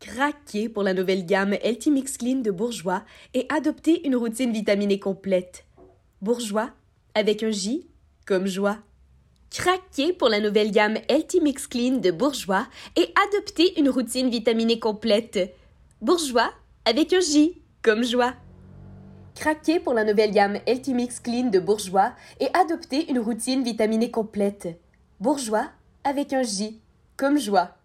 Craquez pour la nouvelle gamme Healthy Mix Clean de Bourjois et adoptez une routine vitaminée complète. Bourjois, avec un J, comme joie. Craquez pour la nouvelle gamme Healthy Mix Clean de Bourjois et adoptez une routine vitaminée complète. Bourjois, avec un J, comme joie. Craquez pour la nouvelle gamme Healthy Mix Clean de Bourjois et adoptez une routine vitaminée complète. Bourjois, avec un J, comme joie.